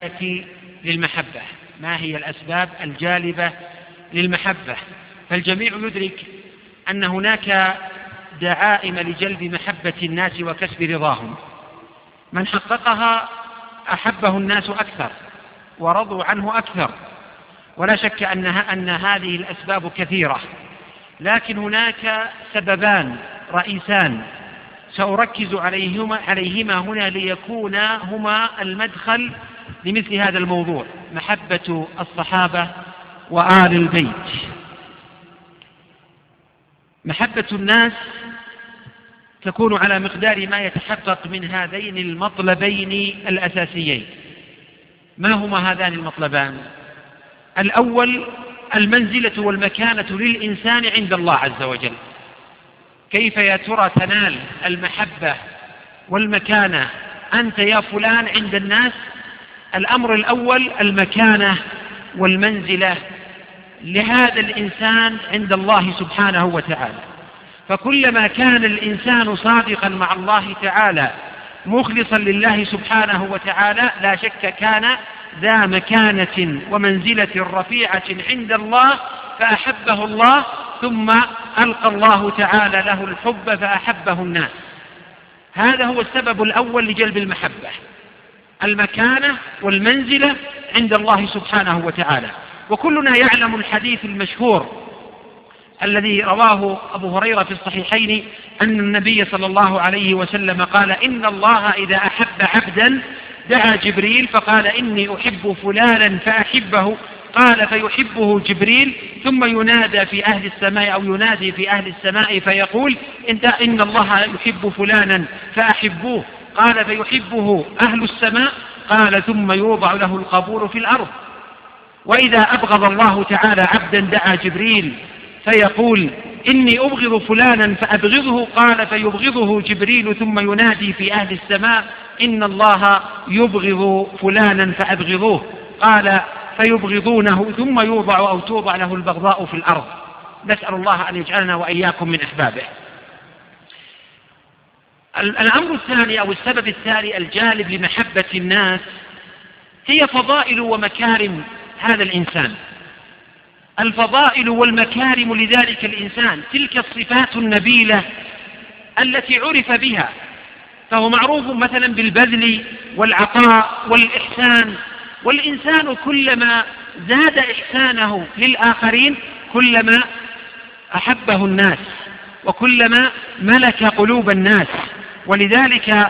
للمحبة، ما هي الأسباب الجالبة للمحبة؟ فالجميع يدرك أن هناك دعائم لجلب محبة الناس وكسب رضاهم، من حققها أحبه الناس أكثر ورضوا عنه أكثر، ولا شك أن هذه الأسباب كثيرة، لكن هناك سببان رئيسان سأركز عليهما هنا ليكونا هما المدخل لمثل هذا الموضوع: محبة الصحابة وآل البيت. محبة الناس تكون على مقدار ما يتحقق من هذين المطلبين الأساسيين. ما هما هذان المطلبان؟ الأول المنزلة والمكانة للإنسان عند الله عز وجل. كيف يا ترى تنال المحبة والمكانة أنت يا فلان عند الناس؟ الأمر الأول المكانة والمنزلة لهذا الإنسان عند الله سبحانه وتعالى. فكلما كان الإنسان صادقا مع الله تعالى مخلصا لله سبحانه وتعالى لا شك كان ذا مكانة ومنزلة رفيعة عند الله، فأحبه الله، ثم ألقى الله تعالى له الحب فأحبه الناس. هذا هو السبب الأول لجلب المحبة، المكانة والمنزلة عند الله سبحانه وتعالى. وكلنا يعلم الحديث المشهور الذي رواه أبو هريرة في الصحيحين أن النبي صلى الله عليه وسلم قال: إن الله إذا أحب عبدا دعا جبريل فقال: إني أحب فلانا فأحبه، قال: فيحبه جبريل، ثم ينادى في أهل السماء أو ينادي في أهل السماء فيقول: إن الله يحب فلانا فأحبوه، قال: فيحبه أهل السماء، قال: ثم يوضع له القبول في الأرض. وإذا أبغض الله تعالى عبدا دعا جبريل فيقول: إني أبغض فلانا فأبغضه، قال: فيبغضه جبريل، ثم ينادي في أهل السماء: إن الله يبغض فلانا فأبغضوه، قال: فيبغضونه، ثم يوضع أو توضع له البغضاء في الأرض. نسأل الله أن يجعلنا وإياكم من أحبابه. الأمر الثاني أو السبب الثاني الجالب لمحبة الناس هي فضائل ومكارم هذا الإنسان. الفضائل والمكارم لذلك الإنسان، تلك الصفات النبيلة التي عرف بها، فهو معروف مثلا بالبذل والعطاء والإحسان، والإنسان كلما زاد إحسانه للآخرين كلما أحبه الناس وكلما ملك قلوب الناس. ولذلك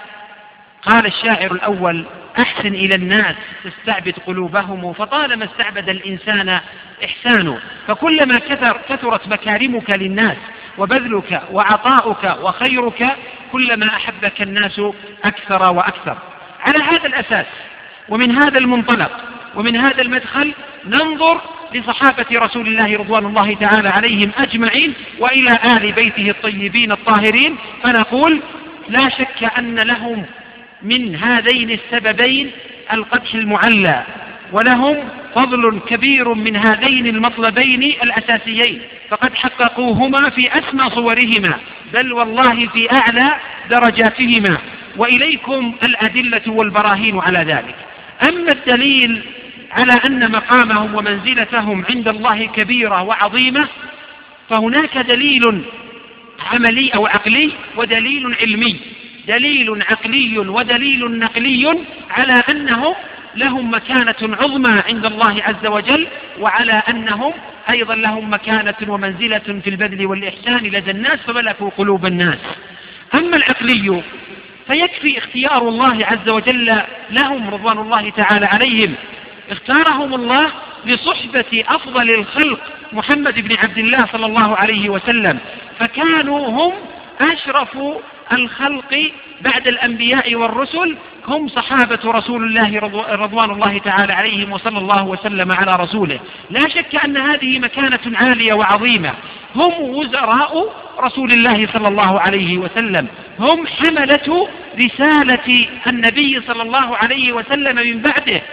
قال الشاعر الأول: أحسن إلى الناس تستعبد قلوبهم، فطالما استعبد الإنسان إحسانه. فكلما كثرت مكارمك للناس وبذلك وعطاؤك وخيرك كلما أحبك الناس أكثر وأكثر. على هذا الأساس ومن هذا المنطلق ومن هذا المدخل ننظر لصحابة رسول الله رضوان الله تعالى عليهم أجمعين وإلى آل بيته الطيبين الطاهرين، فنقول: لا شك أن لهم من هذين السببين القدح المعلى، ولهم فضل كبير من هذين المطلبين الأساسيين، فقد حققوهما في أسمى صورهما، بل والله في أعلى درجاتهما، وإليكم الأدلة والبراهين على ذلك. أما الدليل على أن مقامهم ومنزلتهم عند الله كبيرة وعظيمة، فهناك دليل عملي أو عقلي ودليل علمي. دليل عقلي ودليل نقلي على أنهم لهم مكانة عظمى عند الله عز وجل، وعلى أنهم أيضا لهم مكانة ومنزلة في البذل والإحسان لدى الناس فملكوا قلوب الناس. أما العقلي فيكفي اختيار الله عز وجل لهم رضوان الله تعالى عليهم، اختارهم الله لصحبة أفضل الخلق محمد بن عبد الله صلى الله عليه وسلم، فكانوا هم أشرف الخلق بعد الأنبياء والرسل، هم صحابة رسول الله رضوان الله تعالى عليهم وصلى الله وسلم على رسوله. لا شك أن هذه مكانة عالية وعظيمة، هم وزراء رسول الله صلى الله عليه وسلم، هم حملة رسالة النبي صلى الله عليه وسلم من بعده،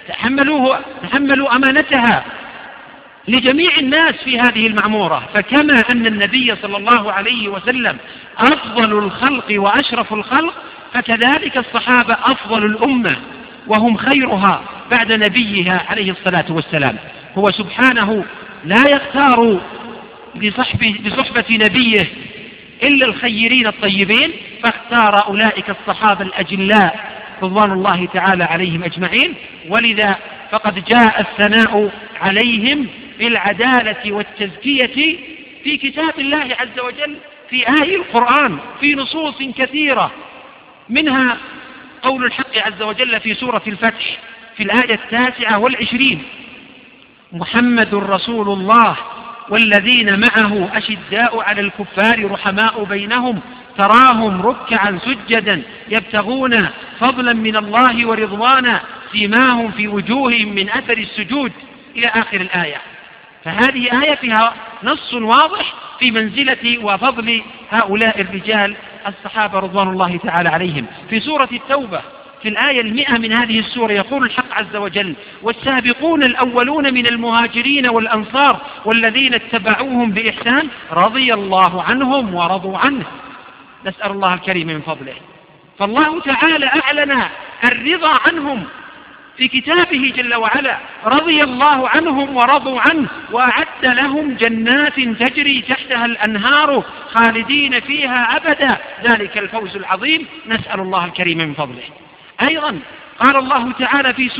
تحملوا أمانتها لجميع الناس في هذه المعمورة. فكما أن النبي صلى الله عليه وسلم أفضل الخلق وأشرف الخلق، فكذلك الصحابة أفضل الأمة وهم خيرها بعد نبيها عليه الصلاة والسلام. هو سبحانه لا يختار بصحبة نبيه إلا الخيرين الطيبين، فاختار أولئك الصحابة الأجلاء رضوان الله تعالى عليهم أجمعين، ولذا فقد جاء الثناء عليهم بالعدالة والتزكية في كتاب الله عز وجل في آي القرآن في نصوص كثيرة، منها قول الحق عز وجل في سورة الفتح في الآية 29: محمد رسول الله والذين معه أشداء على الكفار رحماء بينهم تراهم ركعا سجدا يبتغون فضلا من الله ورضوانا سيماهم في وجوههم من أثر السجود إلى آخر الآية. فهذه آية فيها نص واضح في منزلة وفضل هؤلاء الرجال الصحابة رضوان الله تعالى عليهم. في سورة التوبة في الآية 100 من هذه السورة يقول الحق عز وجل: والسابقون الأولون من المهاجرين والأنصار والذين اتبعوهم بإحسان رضي الله عنهم ورضوا عنه. نسأل الله الكريم من فضله. فالله تعالى أعلن الرضا عنهم في كتابه جل وعلا، رضي الله عنهم ورضوا عنه وأعد لهم جنات تجري تحتها الأنهار خالدين فيها أبدا ذلك الفوز العظيم. نسأل الله الكريم من فضله. أيضا قال الله تعالى في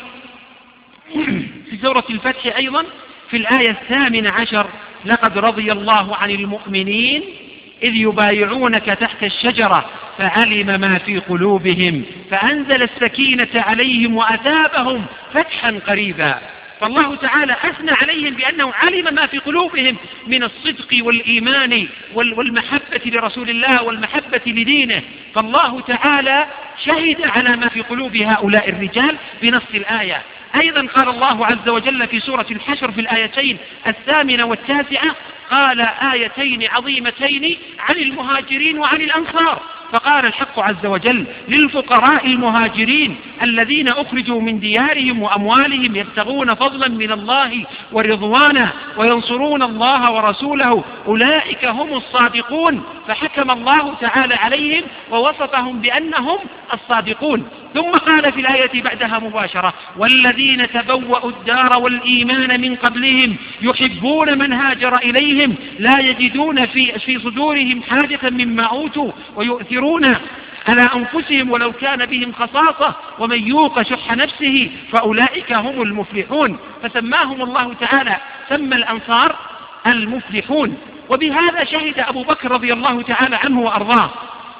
سورة الفتح أيضا في الآية 18: لقد رضي الله عن المؤمنين إذ يبايعونك تحت الشجرة فعلم ما في قلوبهم فأنزل السكينة عليهم وأثابهم فتحا قريبا. فالله تعالى أثنى عليهم بأنه علم ما في قلوبهم من الصدق والإيمان والمحبة لرسول الله والمحبة لدينه. فالله تعالى شهد على ما في قلوب هؤلاء الرجال بنص الآية. أيضا قال الله عز وجل في سورة الحشر في الآيتين 8 و9 قال آيتين عظيمتين عن المهاجرين وعن الأنصار. فقال الحق عز وجل: للفقراء المهاجرين الذين أخرجوا من ديارهم وأموالهم يبتغون فضلا من الله ورضوانا وينصرون الله ورسوله أولئك هم الصادقون. فحكم الله تعالى عليهم ووصفهم بأنهم الصادقون. ثم قال في الآية بعدها مباشرة: والذين تبوأوا الدار والإيمان من قبلهم يحبون من هاجر إليهم لا يجدون في صدورهم حاجة مما أوتوا ويؤثرون على أنفسهم ولو كان بهم خصاصة ومن يوق شح نفسه فأولئك هم المفلحون. فسماهم الله تعالى سمى الأنصار المفلحون. وبهذا شهد أبو بكر رضي الله تعالى عنه وأرضاه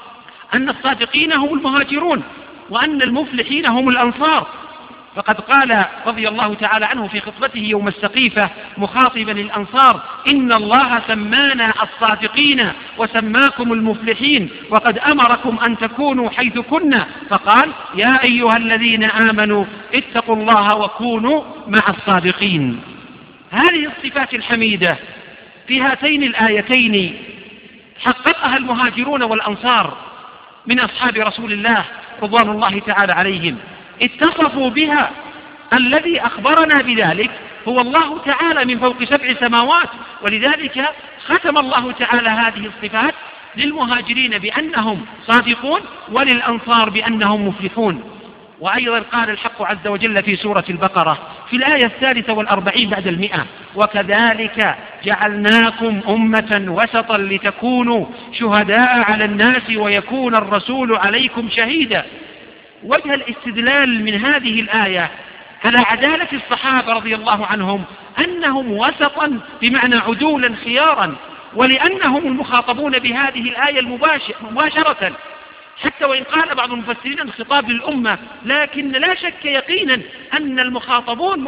أن الصادقين هم المهاجرون وأن المفلحين هم الأنصار. فقد قال رضي الله تعالى عنه في خطبته يوم السقيفة مخاطبا الأنصار: إن الله سمانا الصادقين وسماكم المفلحين وقد أمركم أن تكونوا حيث كنا، فقال: يا أيها الذين آمنوا اتقوا الله وكونوا مع الصادقين. هذه الصفات الحميدة في هاتين الآيتين حققها المهاجرون والأنصار من أصحاب رسول الله رضوان الله تعالى عليهم. اتصفوا بها. الذي أخبرنا بذلك هو الله تعالى من فوق 7 سماوات، ولذلك ختم الله تعالى هذه الصفات للمهاجرين بأنهم صادقون وللأنصار بأنهم مفلحون. وأيضا قال الحق عز وجل في سورة البقرة في الآية 43 بعد 100: وكذلك جعلناكم أمة وسطا لتكونوا شهداء على الناس ويكون الرسول عليكم شهيدا. وجه الاستدلال من هذه الآية على عدالة الصحابة رضي الله عنهم أنهم وسطا بمعنى عدولا خيارا، ولأنهم المخاطبون بهذه الآية مباشرة، حتى وإن قال بعض المفسرين الخطاب للأمة، لكن لا شك يقينا أن المخاطبين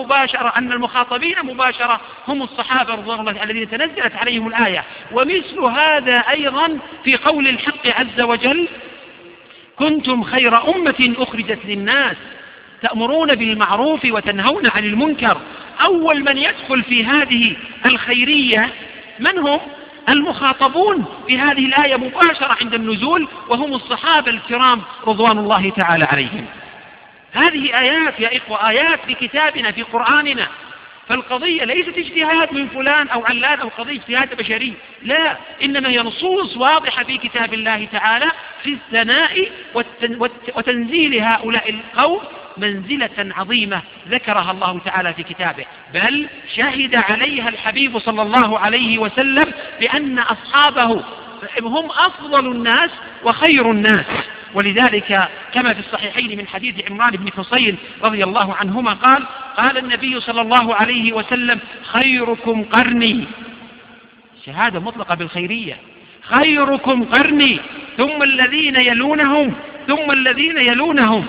مباشرة هم الصحابة رضوان الله الذين تنزلت عليهم الآية. ومثل هذا أيضا في قول الحق عز وجل: كنتم خير أمة أخرجت للناس تأمرون بالمعروف وتنهون عن المنكر. أول من يدخل في هذه الخيرية من هم؟ المخاطبون بهذه الآية مباشرة عند النزول، وهم الصحابة الكرام رضوان الله تعالى عليهم. هذه آيات يا إخوة، آيات في كتابنا في قرآننا. فالقضية ليست اجتهاد من فلان أو علان أو قضية اجتهاد بشري، لا، إنما هي نصوص واضحة في كتاب الله تعالى في الثناء وتنزيل هؤلاء القوم منزلة عظيمة ذكرها الله تعالى في كتابه، بل شهد عليها الحبيب صلى الله عليه وسلم بأن أصحابه هم أفضل الناس وخير الناس. ولذلك كما في الصحيحين من حديث عمران بن حصين رضي الله عنهما قال النبي صلى الله عليه وسلم: خيركم قرني، شهادة مطلقة بالخيرية، خيركم قرني ثم الذين يلونهم ثم الذين يلونهم.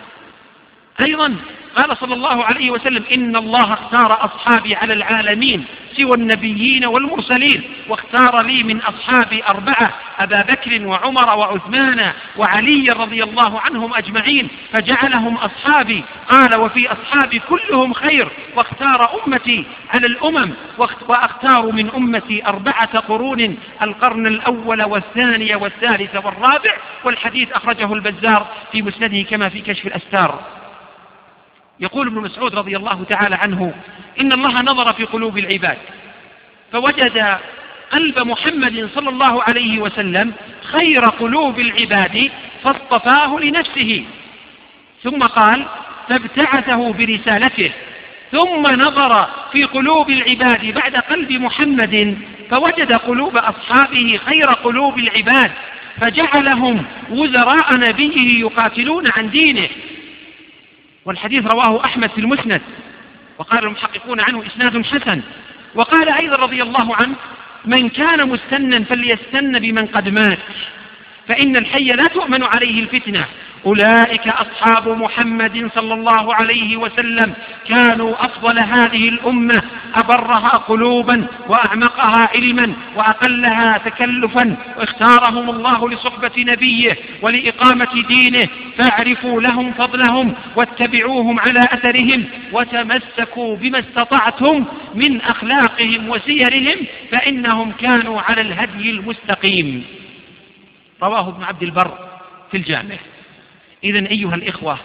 أيضا قال صلى الله عليه وسلم: إن الله اختار أصحابي على العالمين سوى النبيين والمرسلين، واختار لي من أصحابي 4: أبا بكر وعمر وعثمان وعلي رضي الله عنهم أجمعين، فجعلهم أصحابي. قال: وفي أصحابي كلهم خير، واختار أمتي على الأمم، وأختار من أمتي 4 قرون: القرن الأول والثاني والثالث والرابع. والحديث أخرجه البزار في مسنده كما في كشف الأستار. يقول ابن مسعود رضي الله تعالى عنه: إن الله نظر في قلوب العباد فوجد قلب محمد صلى الله عليه وسلم خير قلوب العباد فاصطفاه لنفسه، ثم قال: فابتعثه برسالته. ثم نظر في قلوب العباد بعد قلب محمد فوجد قلوب أصحابه خير قلوب العباد فجعلهم وزراء نبيه يقاتلون عن دينه. والحديث رواه أحمد في المسند، وقال المحققون عنه إسناد حسن. وقال أيضا رضي الله عنه: من كان مستنا فليستن بمن قد مات، فإن الحي لا تؤمن عليه الفتنة. أولئك أصحاب محمد صلى الله عليه وسلم، كانوا أفضل هذه الأمة، أبرها قلوبا وأعمقها علما وأقلها تكلفا، واختارهم الله لصحبة نبيه ولإقامة دينه، فاعرفوا لهم فضلهم واتبعوهم على أثرهم، وتمسكوا بما استطعتم من أخلاقهم وسيرهم، فإنهم كانوا على الهدي المستقيم. رواه ابن عبد البر في الجامع. إذن أيها الإخوة،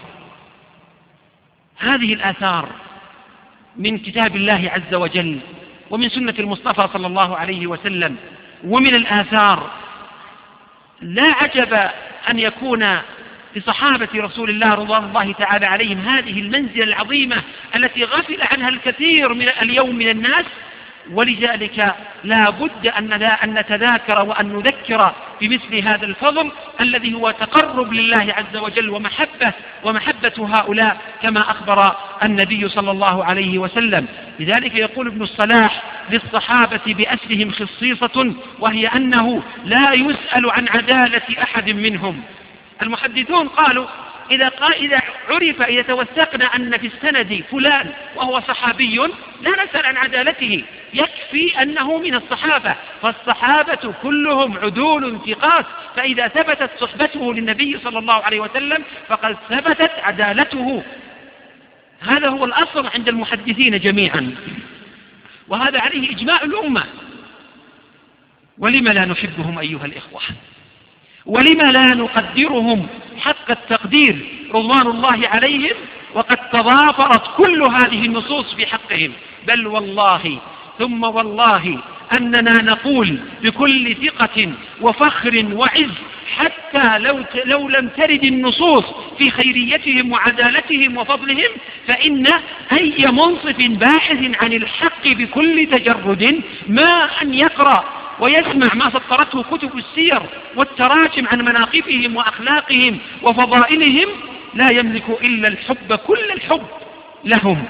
هذه الآثار من كتاب الله عز وجل ومن سنة المصطفى صلى الله عليه وسلم، ومن الآثار لا عجب أن يكون لصحابة رسول الله رضوان الله تعالى عليهم هذه المنزلة العظيمة التي غفل عنها الكثير من اليوم من الناس. ولذلك لا بد أن نتذاكر وأن نذكر بمثل هذا الفضل الذي هو تقرب لله عز وجل ومحبة هؤلاء، كما أخبر النبي صلى الله عليه وسلم. لذلك يقول ابن الصلاح: للصحابة بأسرهم خصيصة، وهي أنه لا يسأل عن عدالة أحد منهم. المحدثون قالوا: إذا عرف، إذا توثقنا أن في السند فلان وهو صحابي لا نسأل عن عدالته، يكفي أنه من الصحابة، فالصحابة كلهم عدول ثقات، فإذا ثبتت صحبته للنبي صلى الله عليه وسلم فقد ثبتت عدالته. هذا هو الأصل عند المحدثين جميعا، وهذا عليه إجماع الأمة. ولم لا نحبهم أيها الإخوة؟ ولم لا نقدرهم حق التقدير رضوان الله عليهم وقد تضافرت كل هذه النصوص في حقهم؟ بل والله ثم والله أننا نقول بكل ثقة وفخر وعز، حتى لو لم ترد النصوص في خيريتهم وعدالتهم وفضلهم، فإن أي منصف باحث عن الحق بكل تجرد ما أن يقرأ ويسمع ما سطرته كتب السير والتراجم عن مناقبهم وأخلاقهم وفضائلهم لا يملك إلا الحب، كل الحب لهم.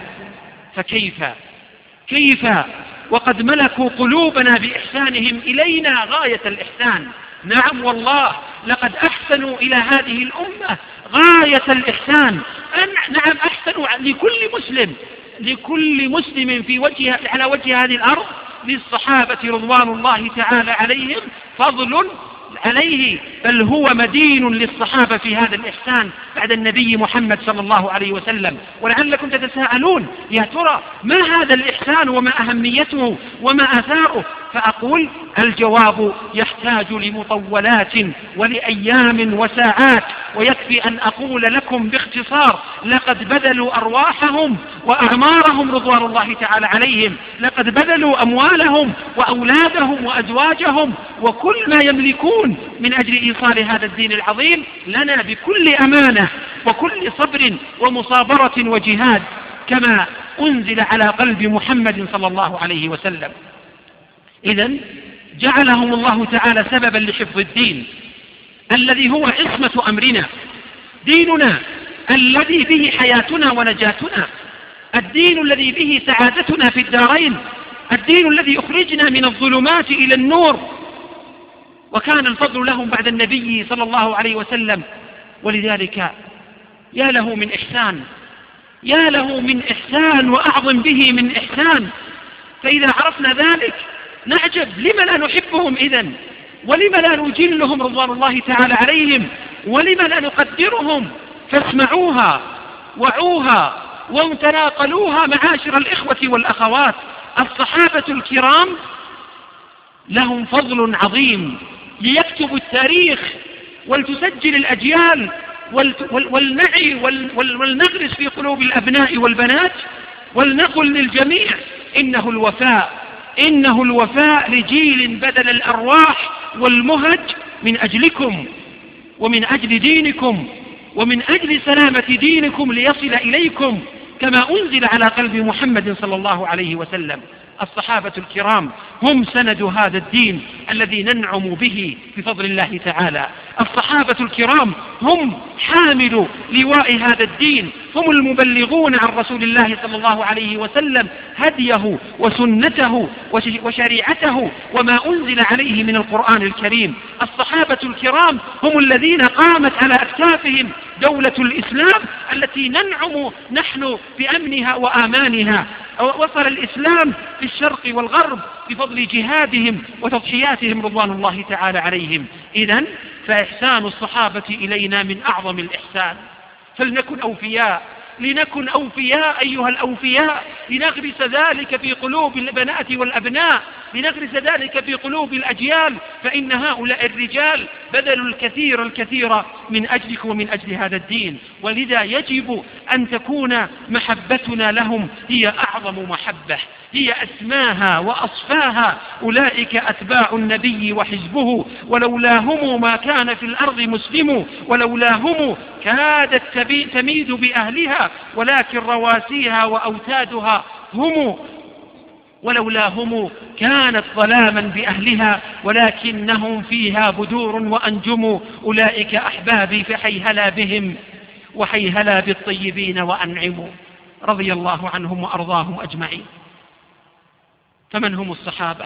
فكيف وقد ملكوا قلوبنا بإحسانهم إلينا غاية الإحسان. نعم والله لقد أحسنوا إلى هذه الأمة غاية الإحسان. نعم أحسنوا لكل مسلم على وجه هذه الأرض. للصحابة رضوان الله تعالى عليهم فضل عليه، بل هو مدين للصحابة في هذا الإحسان بعد النبي محمد صلى الله عليه وسلم. ولعلكم تتساءلون: يا ترى ما هذا الإحسان وما أهميته وما آثاره؟ فأقول: الجواب يحتاج لمطولات ولأيام وساعات، ويكفي أن أقول لكم باختصار: لقد بذلوا أرواحهم وأعمارهم رضوان الله تعالى عليهم، لقد بذلوا أموالهم وأولادهم وأزواجهم وكل ما يملكون من أجل إيصال هذا الدين العظيم لنا بكل أمانة. وكل صبر ومصابرة وجهاد كما أنزل على قلب محمد صلى الله عليه وسلم. إذن جعلهم الله تعالى سببا لحفظ الدين الذي هو عصمة أمرنا، ديننا الذي به حياتنا ونجاتنا، الدين الذي به سعادتنا في الدارين، الدين الذي يخرجنا من الظلمات إلى النور. وكان الفضل لهم بعد النبي صلى الله عليه وسلم، ولذلك يا له من إحسان، يا له من إحسان وأعظم به من إحسان. فإذا عرفنا ذلك نعجب لما لا نحبهم إذن، ولما لا نجلهم رضوان الله تعالى عليهم، ولما لا نقدرهم. فاسمعوها وعوها وتناقلوها معاشر الإخوة والأخوات. الصحابة الكرام لهم فضل عظيم، ليكتبوا التاريخ ولتسجل الأجيال ولنعي ولنغرس في قلوب الأبناء والبنات، ولنقل للجميع إنه الوفاء، إنه الوفاء لجيل بذل الأرواح والمهج من أجلكم ومن أجل دينكم ومن أجل سلامة دينكم ليصل إليكم كما أنزل على قلب محمد صلى الله عليه وسلم. الصحابة الكرام هم سند هذا الدين الذي ننعم به بفضل الله تعالى. الصحابة الكرام هم حامل لواء هذا الدين، هم المبلغون عن رسول الله صلى الله عليه وسلم هديه وسنته وشريعته وما أنزل عليه من القرآن الكريم. الصحابة الكرام هم الذين قامت على أكتافهم دولة الإسلام التي ننعم نحن بأمنها وآمانها. وصل الإسلام في الشرق والغرب بفضل جهادهم وتضحياتهم رضوان الله تعالى عليهم. إذن فإحسان الصحابة إلينا من أعظم الإحسان. فلنكن أوفياء، لنكن أوفياء أيها الأوفياء، لنغرس ذلك في قلوب البنات والأبناء، لنغرس ذلك في قلوب الأجيال، فإن هؤلاء الرجال بذلوا الكثير من أجلكم ومن أجل هذا الدين. ولذا يجب أن تكون محبتنا لهم هي أعظم محبة، هي أسماها وأصفاها. أولئك أتباع النبي وحزبه، ولولاهم ما كان في الأرض مسلم، ولولاهم كادت تميد بأهلها، ولكن رواسيها وأوتادها هم، ولولاهم كانت ظلاما بأهلها، ولكنهم فيها بدور وأنجم. أولئك أحبابي فحيهلا بهم وحيهلا بالطيبين وأنعموا، رضي الله عنهم وأرضاهم أجمعين. فمن هم الصحابة؟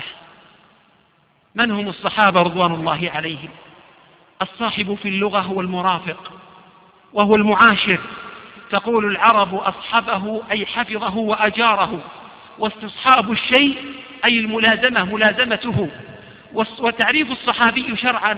من هم الصحابة رضوان الله عليهم؟ الصاحب في اللغة هو المرافق وهو المعاشر. تقول العرب أصحبه أي حفظه وأجاره، واستصحاب الشيء أي الملازمة ملازمته. وتعريف الصحابي شرعا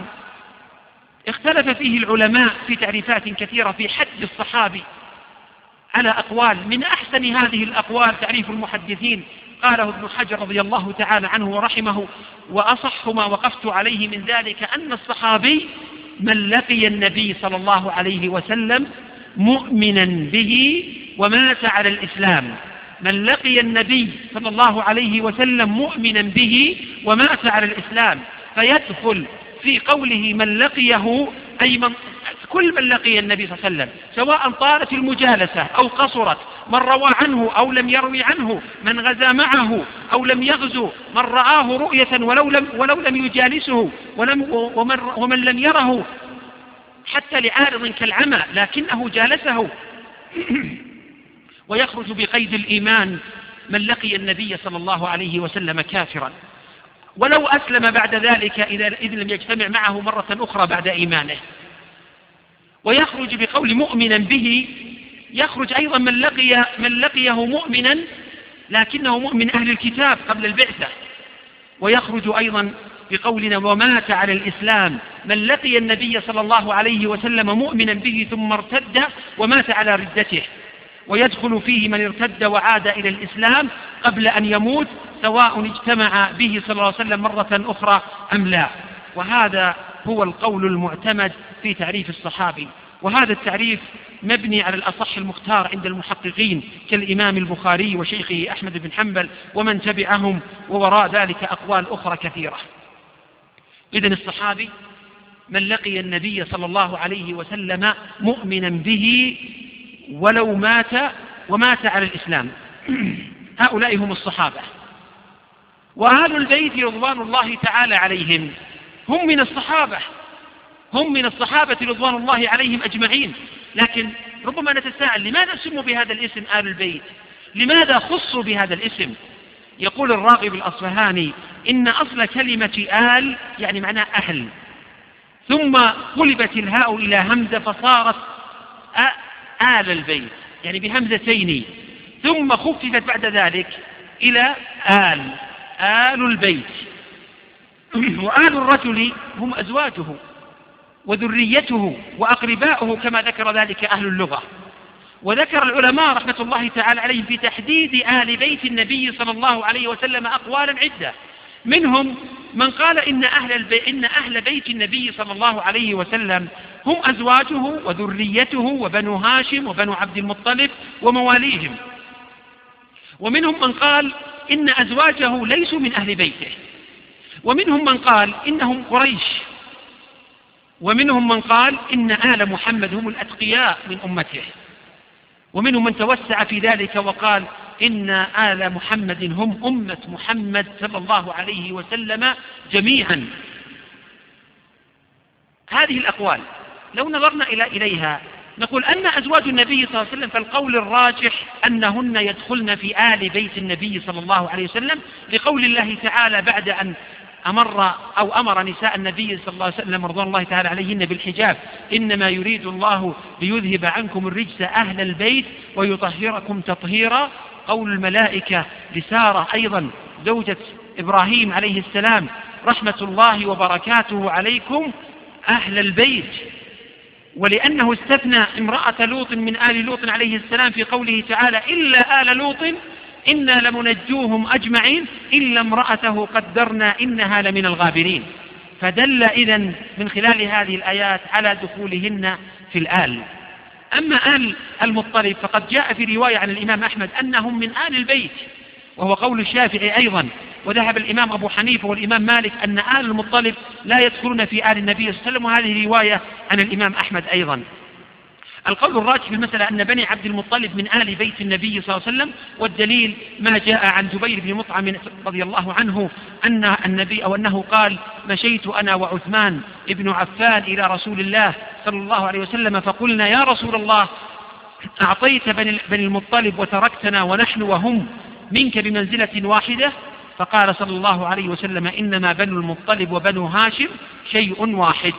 اختلف فيه العلماء في تعريفات كثيرة في حد الصحابي على أقوال. من أحسن هذه الأقوال تعريف المحدثين قاله ابن حجر رضي الله تعالى عنه ورحمه، وأصح ما وقفت عليه من ذلك أن الصحابي من لقي النبي صلى الله عليه وسلم مؤمنا به ومات على الإسلام. من لقي النبي صلى الله عليه وسلم مؤمنا به ومات على الإسلام، فيدخل في قوله من لقيه أي كل من لقي النبي صلى الله عليه وسلم، سواء طالت المجالسة أو قصرت، من روى عنه أو لم يروي عنه، من غزا معه أو لم يغزو، من رآه رؤية ولو لم يجالسه، ومن لم يره حتى لعارض كالعمى لكنه جالسه. ويخرج بقيد الإيمان من لقي النبي صلى الله عليه وسلم كافرا ولو أسلم بعد ذلك إذ لم يجتمع معه مرة أخرى بعد إيمانه. ويخرج بقول مؤمنا به، يخرج أيضا من لقيه مؤمنا لكنه مؤمن أهل الكتاب قبل البعثة. ويخرج أيضا بقولنا ومات على الإسلام، من لقي النبي صلى الله عليه وسلم مؤمنا به ثم ارتد ومات على ردته. ويدخل فيه من ارتد وعاد إلى الإسلام قبل أن يموت، سواء اجتمع به صلى الله عليه وسلم مرة أخرى أم لا. وهذا هو القول المعتمد في تعريف الصحابي. وهذا التعريف مبني على الأصح المختار عند المحققين كالإمام البخاري وشيخه أحمد بن حنبل ومن تبعهم، ووراء ذلك أقوال أخرى كثيرة. إذن الصحابي من لقي النبي صلى الله عليه وسلم مؤمنا به ولو مات ومات على الإسلام. هؤلاء هم الصحابة. وأهل البيت رضوان الله تعالى عليهم هم من الصحابة رضوان الله عليهم أجمعين. لكن ربما نتساءل لماذا سموا بهذا الاسم آل البيت؟ لماذا خصوا بهذا الاسم؟ يقول الراغب الأصفهاني إن أصل كلمة آل يعني معناه أهل، ثم قلبت الهاء إلى همزة فصارت آل البيت يعني بهمزتين، ثم خففت بعد ذلك إلى آل البيت. وآل الرجل هم أزواجه وذريته وأقرباؤه كما ذكر ذلك أهل اللغة. وذكر العلماء رحمة الله تعالى عليهم في تحديد آل بيت النبي صلى الله عليه وسلم أقوالا عدة، منهم من قال إن أهل بيت النبي صلى الله عليه وسلم هم أزواجه وذريته وبنو هاشم وبنو عبد المطلب ومواليهم، ومنهم من قال إن أزواجه ليسوا من أهل بيته، ومنهم من قال إنهم قريش، ومنهم من قال إن آل محمد هم الأتقياء من أمته، ومنهم من توسع في ذلك وقال إن آل محمد هم أمة محمد صلى الله عليه وسلم جميعا. هذه الأقوال لو نظرنا إليها نقول أن أزواج النبي صلى الله عليه وسلم فالقول الراجح أنهن يدخلن في آل بيت النبي صلى الله عليه وسلم، لقول الله تعالى بعد أن أمر نساء النبي صلى الله عليه وسلم رضوان الله تعالى عليهن بالحجاب: إنما يريد الله ليذهب عنكم الرجس أهل البيت ويطهركم تطهيرا. قول الملائكة لسارة أيضا زوجة إبراهيم عليه السلام: رحمة الله وبركاته عليكم أهل البيت. ولأنه استثنى امرأة لوط من آل لوط عليه السلام في قوله تعالى: إلا آل لوط إنا لمنجوهم أجمعين إلا امرأته قدرنا إنها لمن الغابرين. فدل إذن من خلال هذه الآيات على دخولهن في الآل. أما آل المطلب فقد جاء في رواية عن الإمام أحمد أنهم من آل البيت، وهو قول الشافعي أيضا، وذهب الإمام أبو حنيفة والإمام مالك أن آل المطلب لا يدخلون في آل النبي صلى الله عليه وسلم، وهذه رواية عن الإمام أحمد أيضا. القول الراجح في المسألة أن بني عبد المطلب من آل بيت النبي صلى الله عليه وسلم، والدليل ما جاء عن جبير بن مطعم رضي الله عنه أنه قال: مشيت أنا وعثمان ابن عفان إلى رسول الله صلى الله عليه وسلم فقلنا: يا رسول الله، أعطيت بني المطلب وتركتنا ونحن وهم منك بمنزلة واحدة؟ فقال صلى الله عليه وسلم: إنما بنو المطلب وبنو هاشم شيء واحد.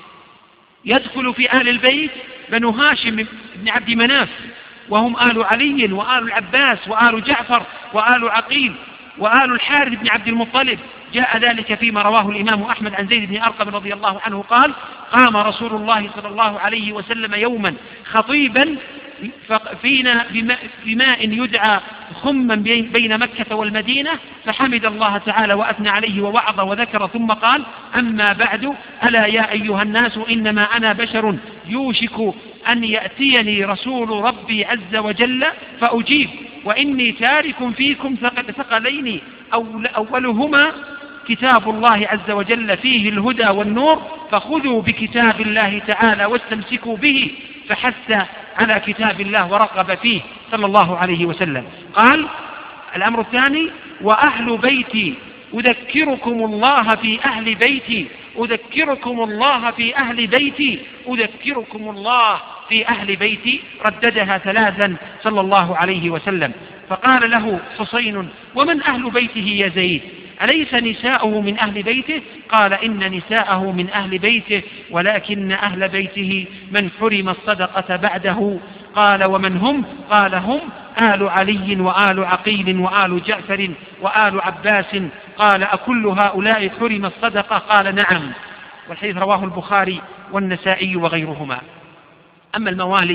يدخل في آل البيت بنو هاشم بن عبد مناف، وهم آل علي وآل العباس وآل جعفر وآل عقيل وآل الحارث بن عبد المطلب. جاء ذلك فيما رواه الإمام أحمد عن زيد بن أرقم رضي الله عنه قال: قام رسول الله صلى الله عليه وسلم يوما خطيبا فينا بماء يدعى خما بين مكة والمدينة، فحمد الله تعالى وأثنى عليه ووعظ وذكر، ثم قال: أما بعد، ألا يا أيها الناس، إنما أنا بشر يوشك أن يأتيني رسول ربي عز وجل فأجيب، وإني تارك فيكم ثقلين أولهما كتاب الله عز وجل فيه الهدى والنور، فخذوا بكتاب الله تعالى واستمسكوا به. فحث على كتاب الله ورغب فيه صلى الله عليه وسلم. قال: الأمر الثاني: وأهل بيتي أذكركم الله في أهل بيتي، أذكركم الله في أهل بيتي، أذكركم الله في أهل بيتي، رددها ثلاثا صلى الله عليه وسلم. فقال له حسين: ومن أهل بيته يا زيد؟ أليس نساؤه من أهل بيته؟ قال: إن نساءه من أهل بيته، ولكن أهل بيته من حرم الصدقة بعده. قال: ومن هم؟ قال: هم آل علي وآل عقيل وآل جعفر وآل عباس. قال: أكل هؤلاء حرم الصدقة؟ قال: نعم. والحديث رواه البخاري والنسائي وغيرهما. أما الموالي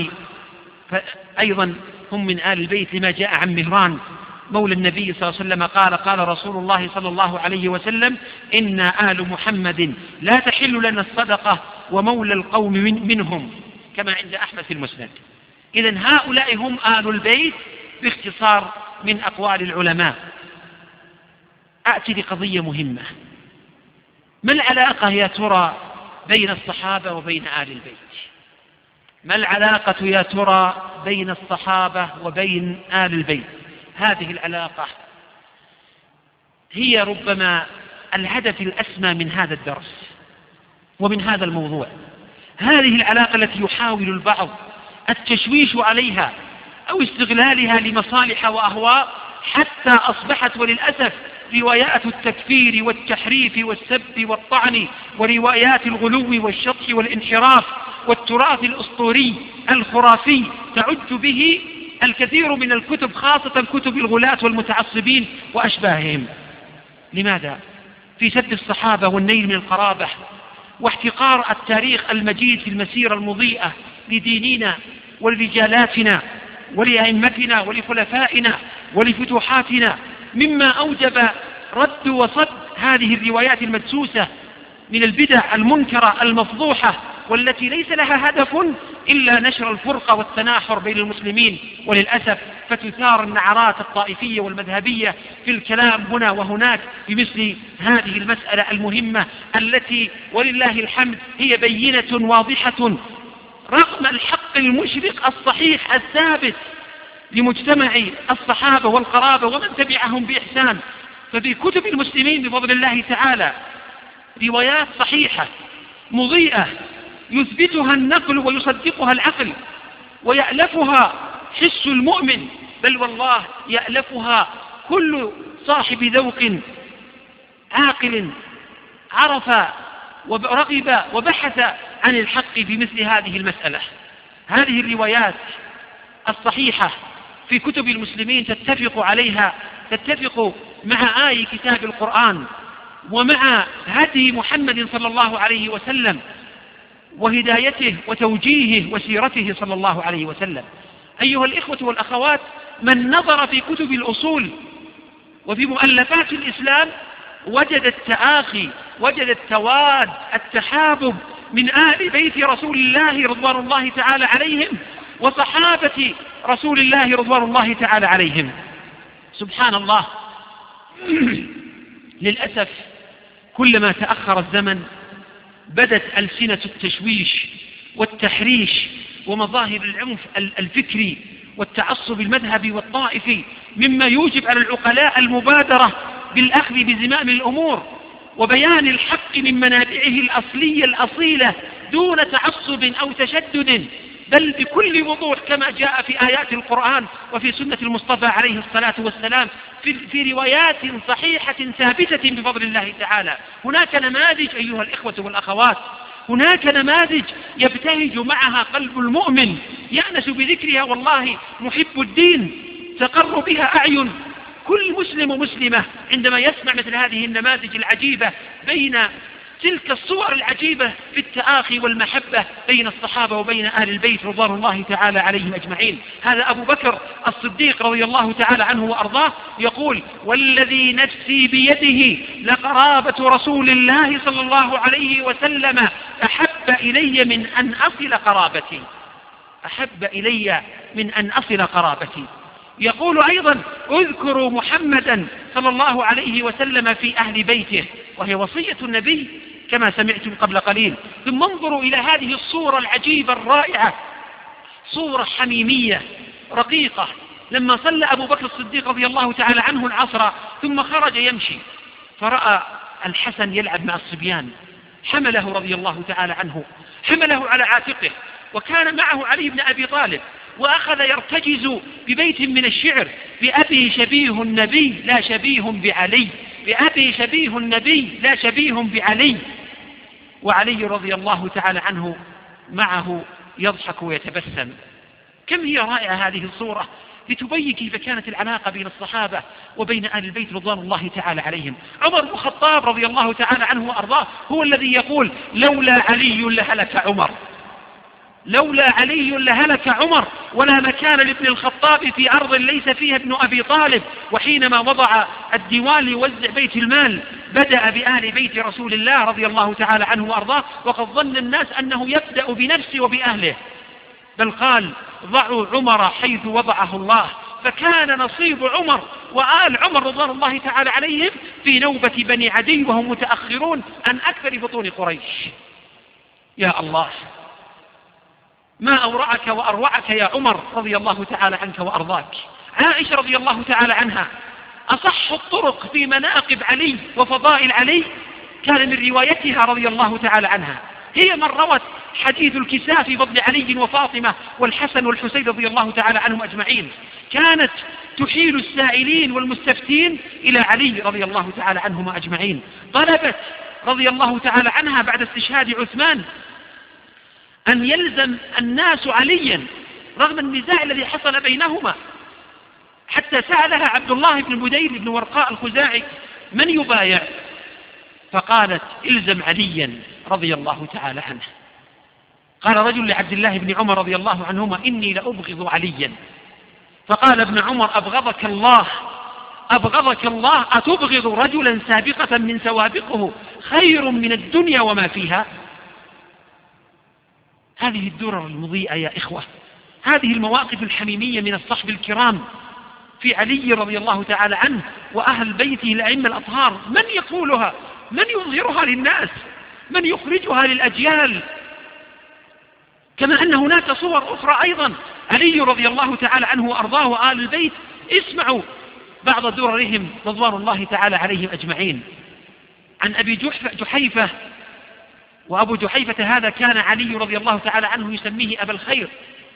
فأيضا هم من آل البيت، لما جاء عن مهران مولى النبي صلى الله عليه وسلم قال: قال رسول الله صلى الله عليه وسلم: إن آل محمد لا تحل لنا الصدقة ومولى القوم منهم، كما عند أحمد في المسند. إذن هؤلاء هم آل البيت باختصار من أقوال العلماء. أأتي لقضية مهمة: ما العلاقة يا ترى بين الصحابة وبين آل البيت؟ ما العلاقة يا ترى بين الصحابة وبين آل البيت؟ هذه العلاقة هي ربما الهدف الأسمى من هذا الدرس ومن هذا الموضوع. هذه العلاقة التي يحاول البعض التشويش عليها أو استغلالها لمصالح وأهواء، حتى أصبحت وللأسف روايات التكفير والتحريف والسب والطعن وروايات الغلو والشطح والانحراف والتراث الأسطوري الخرافي تعج به الكثير من الكتب، خاصة كتب الغلاة والمتعصبين وأشباههم. لماذا؟ في سب الصحابة والنيل من القرابة واحتقار التاريخ المجيد في المسيرة المضيئة لديننا ولرجالاتنا ولأئمتنا ولخلفائنا ولفتوحاتنا، مما أوجب رد وصد هذه الروايات المدسوسة من البدع المنكرة المفضوحة، والتي ليس لها هدف إلا نشر الفرقة والتناحر بين المسلمين. وللأسف فتثار النعرات الطائفية والمذهبية في الكلام هنا وهناك بمثل هذه المسألة المهمة، التي ولله الحمد هي بينة واضحة رغم الحق المشرق الصحيح الثابت لمجتمع الصحابة والقرابة ومن تبعهم بإحسان. ففي كتب المسلمين بفضل الله تعالى روايات صحيحة مضيئة يثبتها النقل ويصدقها العقل ويألفها حس المؤمن، بل والله يألفها كل صاحب ذوق عاقل عرف ورغب وبحث عن الحق بمثل هذه المسألة. هذه الروايات الصحيحة في كتب المسلمين تتفق مع آي كتاب القرآن ومع هدي محمد صلى الله عليه وسلم وهدايته وتوجيهه وسيرته صلى الله عليه وسلم. أيها الإخوة والأخوات، من نظر في كتب الأصول وفي مؤلفات الإسلام وجد التآخي، وجد التواد، التحابب من آل بيت رسول الله رضوان الله تعالى عليهم وصحابة رسول الله رضوان الله تعالى عليهم. سبحان الله، للأسف كلما تأخر الزمن بدت ألسنة التشويش والتحريش ومظاهر العنف الفكري والتعصب المذهبي والطائفي، مما يوجب على العقلاء المبادرة بالأخذ بزمام الأمور وبيان الحق من منابعه الأصلية الأصيلة دون تعصب أو تشدد، بل بكل وضوح كما جاء في آيات القرآن وفي سنة المصطفى عليه الصلاة والسلام في روايات صحيحة ثابتة بفضل الله تعالى. هناك نماذج أيها الإخوة والأخوات، هناك نماذج يبتهج معها قلب المؤمن، يأنس بذكرها والله محب الدين، تقر بها أعين كل مسلم ومسلمة عندما يسمع مثل هذه النماذج العجيبة بين تلك الصور العجيبة في التآخي والمحبة بين الصحابة وبين آل البيت رضوان الله تعالى عليهم أجمعين. هذا أبو بكر الصديق رضي الله تعالى عنه وأرضاه يقول: والذي نفسي بيده لقرابة رسول الله صلى الله عليه وسلم أحب إلي من أن أصل قرابتي، أحب إلي من أن أصل قرابتي. يقول أيضا: اذكروا محمدا صلى الله عليه وسلم في أهل بيته، وهي وصية النبي كما سمعتم قبل قليل. ثم انظروا إلى هذه الصورة العجيبة الرائعة، صورة حميمية رقيقة. لما صلى أبو بكر الصديق رضي الله تعالى عنه العصر ثم خرج يمشي فرأى الحسن يلعب مع الصبيان، حمله رضي الله تعالى عنه، حمله على عاتقه، وكان معه علي بن أبي طالب، وأخذ يرتجز ببيت من الشعر: بأبي شبيه النبي لا شبيه بعلي، بأبي شبيه النبي لا شبيه بعلي. وعلي رضي الله تعالى عنه معه يضحك ويتبسم. كم هي رائعة هذه الصورة لتبين كيف كانت العلاقة بين الصحابة وبين آل البيت رضوان الله تعالى عليهم. عمر بن الخطاب رضي الله تعالى عنه وأرضاه هو الذي يقول: لولا علي لهلك عمر، لولا علي لهلك عمر، ولا مكان لابن الخطاب في أرض ليس فيها ابن أبي طالب. وحينما وضع الديوان ليوزع بيت المال بدأ بآل بيت رسول الله رضي الله تعالى عنه وأرضاه، وقد ظن الناس أنه يبدأ بنفسه وبأهله، بل قال: ضعوا عمر حيث وضعه الله. فكان نصيب عمر وآل عمر رضوان الله تعالى عليهم في نوبة بني عدي وهم متأخرون عن أكثر بطون قريش. يا الله، ما أورعك وأروعك يا عمر رضي الله تعالى عنك وأرضاك. عائشة رضي الله تعالى عنها أصح الطرق في مناقب علي وفضائل علي كان من روايتها رضي الله تعالى عنها. هي من روت حديث الكساء في فضل علي وفاطمة والحسن والحسين رضي الله تعالى عنهم أجمعين. كانت تحيل السائلين والمستفتين إلى علي رضي الله تعالى عنهما أجمعين. طلبت رضي الله تعالى عنها بعد استشهاد عثمان أن يلزم الناس عليا رغم النزاع الذي حصل بينهما، حتى سألها عبد الله بن بدير بن ورقاء الخزاعي من يبايع، فقالت الزم عليا رضي الله تعالى عنه. قال رجل لعبد الله بن عمر رضي الله عنهما إني لأبغض عليا، فقال ابن عمر أبغضك الله أبغضك الله، أتبغض رجلا سابقة من سوابقه خير من الدنيا وما فيها. هذه الدرر المضيئة يا إخوة، هذه المواقف الحميمية من الصحب الكرام في علي رضي الله تعالى عنه وأهل بيته الأئمة الأطهار. من يقولها؟ من يظهرها للناس؟ من يخرجها للأجيال؟ كما أن هناك صور أخرى أيضا. علي رضي الله تعالى عنه وأرضاه وآل البيت، اسمعوا بعض دررهم رضوان الله تعالى عليهم أجمعين. عن أبي جحيفة، وأبو جحيفة هذا كان علي رضي الله تعالى عنه يسميه أبا الخير.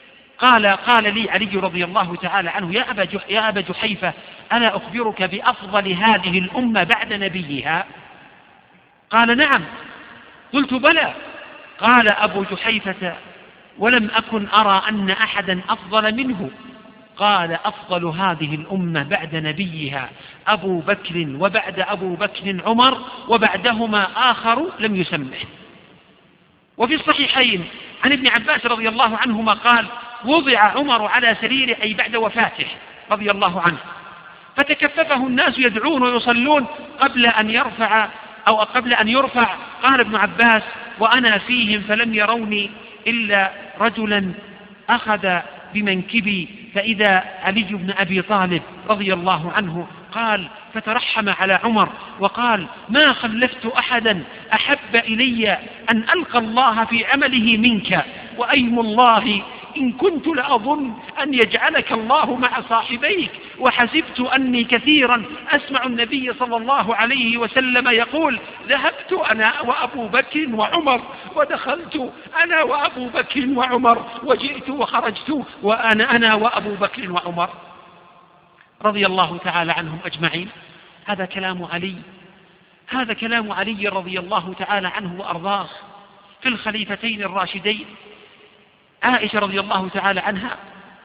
قال لي علي رضي الله تعالى عنه يا أبا جحيفة ألا أخبرك بأفضل هذه الأمة بعد نبيها؟ قال نعم. قلت بلى. قال أبو جحيفة ولم أكن أرى أن أحدا أفضل منه. قال أفضل هذه الأمة بعد نبيها أبو بكر، وبعد أبو بكر عمر، وبعدهما آخر لم يسمه. وفي الصحيحين عن ابن عباس رضي الله عنهما قال وضع عمر على سريره أي بعد وفاته رضي الله عنه، فتكففه الناس يدعون ويصلون قبل أن يرفع. قال ابن عباس وأنا فيهم فلم يروني إلا رجلا أخذ بمنكبي فإذا علي بن أبي طالب رضي الله عنه. قال فترحم على عمر وقال ما خلفت أحدا أحب إلي أن ألقى الله في عمله منك، وأيم الله إن كنت لأظن أن يجعلك الله مع صاحبيك، وحسبت أني كثيرا أسمع النبي صلى الله عليه وسلم يقول ذهبت أنا وأبو بكر وعمر، ودخلت أنا وأبو بكر وعمر، وجئت وخرجت وأنا وأبو بكر وعمر رضي الله تعالى عنهم أجمعين. هذا كلام علي، هذا كلام علي رضي الله تعالى عنه وأرضاه في الخليفتين الراشدين. عائشة رضي الله تعالى عنها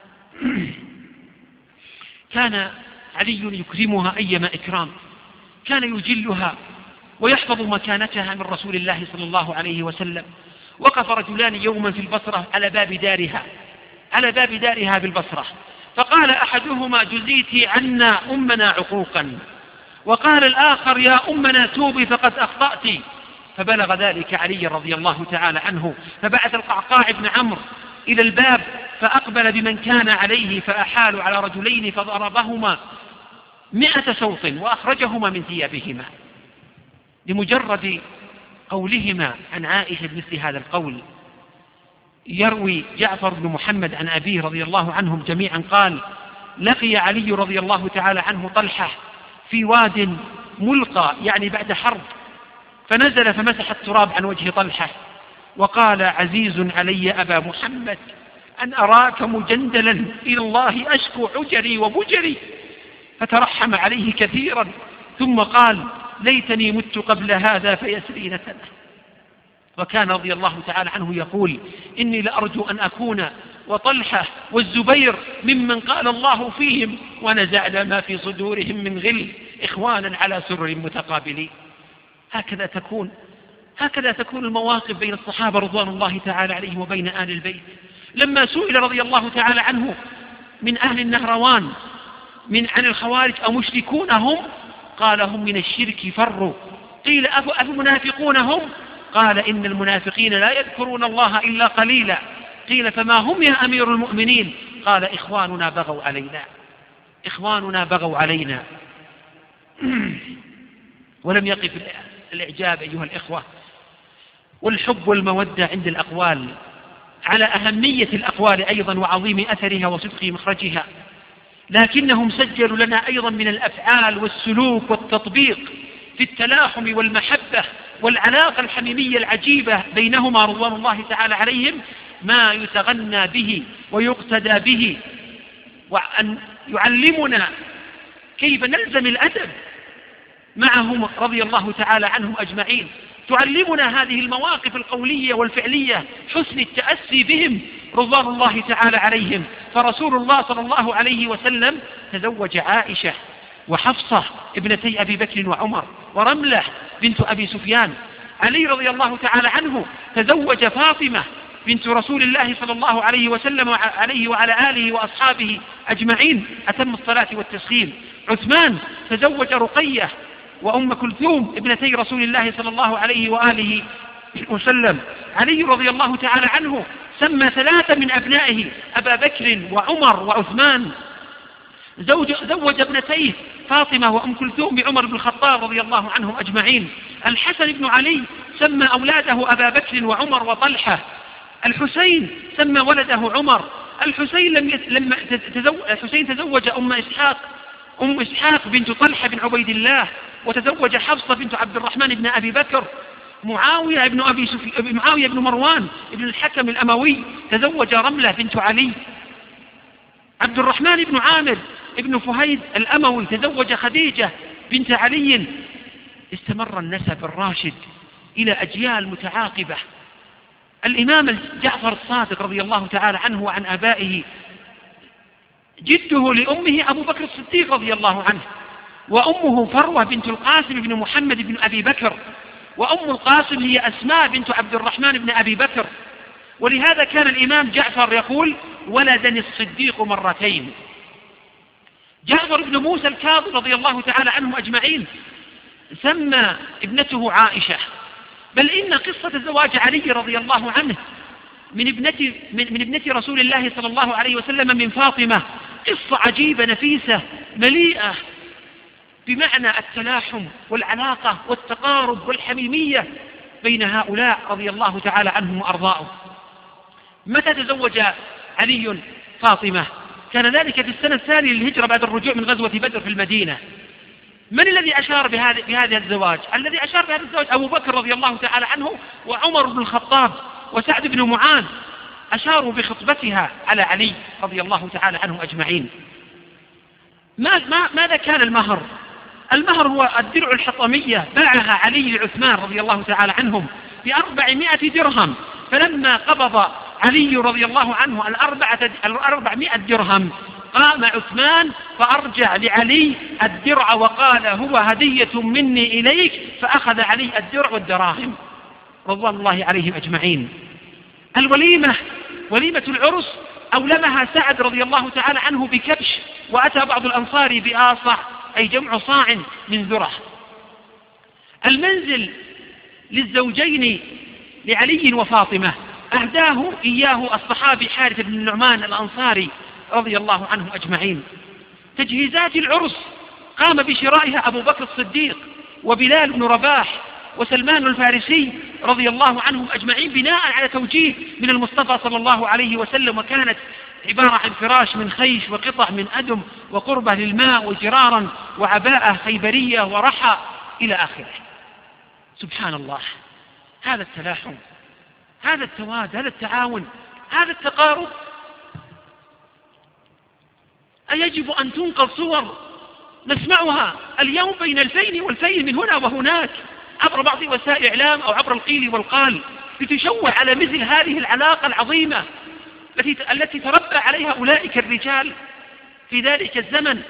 كان علي يكرمها أيما إكرام، كان يجلها ويحفظ مكانتها من رسول الله صلى الله عليه وسلم. وقف رجلان يوما في البصرة على باب دارها بالبصرة، فقال أحدهما جزيتي عنا أمنا عقوقا، وقال الآخر يا أمنا توبي فقد أخطأت. فبلغ ذلك علي رضي الله تعالى عنه، فبعث القعقاع بن عمرو إلى الباب فأقبل بمن كان عليه، فأحالوا على رجلين فضربهما 100 سوط وأخرجهما من ثيابهما لمجرد قولهما عن عائشة بمثل هذا القول. يروي جعفر بن محمد عن أبيه رضي الله عنهم جميعا قال لقي علي رضي الله تعالى عنه طلحة في واد ملقى، يعني بعد حرب، فنزل فمسح التراب عن وجه طلحة وقال عزيز علي أبا محمد أن أراك مجندلا إلى الله أشكو عجري وبجري، فترحم عليه كثيرا ثم قال ليتني مت قبل هذا فيسرين سنة. وكان رضي الله تعالى عنه يقول إني لأرجو أن أكون وطلحة والزبير ممن قال الله فيهم ونزعنا ما في صدورهم من غل إخوانا على سرر متقابلين. هكذا تكون المواقف بين الصحابة رضوان الله تعالى عليهم وبين آل البيت. لما سئل رضي الله تعالى عنه من أهل النهروان عن الخوارج أمشركون هم؟ قال هم من الشرك فروا. قيل أفمنافقون هم؟ قال إن المنافقين لا يذكرون الله إلا قليلا. قيل فما هم يا أمير المؤمنين؟ قال إخواننا بغوا علينا. ولم يقف الإعجاب أيها الإخوة والحب والمودة عند الأقوال، على أهمية الأقوال أيضا وعظيم أثرها وصدق مخرجها، لكنهم سجلوا لنا أيضا من الأفعال والسلوك والتطبيق في التلاحم والمحبة والعلاقة الحميمية العجيبة بينهما رضوان الله تعالى عليهم ما يتغنى به ويقتدى به، وأن يعلمنا كيف نلزم الأدب معهم رضي الله تعالى عنهم أجمعين. تعلمنا هذه المواقف القولية والفعلية حسن التأسي بهم رضوان الله تعالى عليهم. فرسول الله صلى الله عليه وسلم تزوج عائشة وحفصة ابنتي أبي بكر وعمر ورملة بنت أبي سفيان. علي رضي الله تعالى عنه تزوج فاطمة بنت رسول الله صلى الله عليه وسلم عليه وعلى آله وأصحابه أجمعين أتم الصلاة والتسليم. عثمان تزوج رقية وأم كلثوم ابنتي رسول الله صلى الله عليه وآله وسلم. علي رضي الله تعالى عنه سمى 3 من أبنائه أبا بكر وعمر وعثمان. زوج ابنتيه فاطمة وأم كلثوم بعمر بن الخطاب رضي الله عنهم أجمعين. الحسن بن علي سمى أولاده أبا بكر وعمر وطلحة. الحسين سمى ولده عمر. الحسين تزوج أم إسحاق بنت طلحة بن عبيد الله، وتزوج حفصة بنت عبد الرحمن بن أبي بكر. معاوية بن مروان بن الحكم الأموي تزوج رملة بنت علي. عبد الرحمن بن عامر بن فهيد الأموي تزوج خديجة بنت علي. استمر النسب الراشد إلى أجيال متعاقبة. الإمام جعفر الصادق رضي الله تعالى عنه وعن آبائه جده لأمه أبو بكر الصديق رضي الله عنه، وأمه فروة بنت القاسم بن محمد بن أبي بكر، وأم القاسم هي أسماء بنت عبد الرحمن بن أبي بكر. ولهذا كان الإمام جعفر يقول: ولدني الصديق مرتين. جعفر بن موسى الكاظم رضي الله تعالى عنهم أجمعين سمى ابنته عائشة. بل إن قصة زواج علي رضي الله عنه من ابنة رسول الله صلى الله عليه وسلم من فاطمة قصة عجيبة نفيسة مليئة بمعنى التلاحم والعلاقة والتقارب والحميمية بين هؤلاء رضي الله تعالى عنهم وأرضاهم. متى تزوج علي فاطمة؟ كان ذلك في السنة الثانية للهجرة بعد الرجوع من غزوة بدر في المدينة. من الذي أشار بهذا الزواج؟ الذي أشار بهذا الزواج أبو بكر رضي الله تعالى عنه وعمر بن الخطاب وسعد بن معاذ، أشاروا بخطبتها على علي رضي الله تعالى عنه أجمعين. ماذا كان المهر؟ المهر هو الدرع الحطمية باعها علي لعثمان رضي الله تعالى عنهم ب400 درهم. فلما قبض علي رضي الله عنه 400 درهم قام عثمان فأرجع لعلي الدرع وقال: هو هدية مني إليك. فأخذ علي الدرع والدراهم رضوان الله عليهم أجمعين. الوليمة، وليمة العرس، أولمها سعد رضي الله تعالى عنه بكبش، وأتى بعض الأنصار بآصع أي جمع صاع من ذرة. المنزل للزوجين لعلي وفاطمة أهداه إياه الصحابي حارث بن النعمان الأنصاري رضي الله عنه أجمعين. تجهيزات العرس قام بشرائها أبو بكر الصديق وبلال بن رباح وسلمان الفارسي رضي الله عنهم أجمعين بناء على توجيه من المصطفى صلى الله عليه وسلم، وكانت عبارة عن فراش من خيش وقطع من أدم وقربة للماء وجرارا وعباءة خيبرية ورحى إلى آخره. سبحان الله، هذا التلاحم، هذا التواد، هذا التعاون، هذا التقارب. أيجب أن تنقل صور نسمعها اليوم بين الفين والفين من هنا وهناك عبر بعض وسائل الإعلام أو عبر القيل والقال لتشوه على مثل هذه العلاقة العظيمة التي تربى عليها أولئك الرجال في ذلك الزمن؟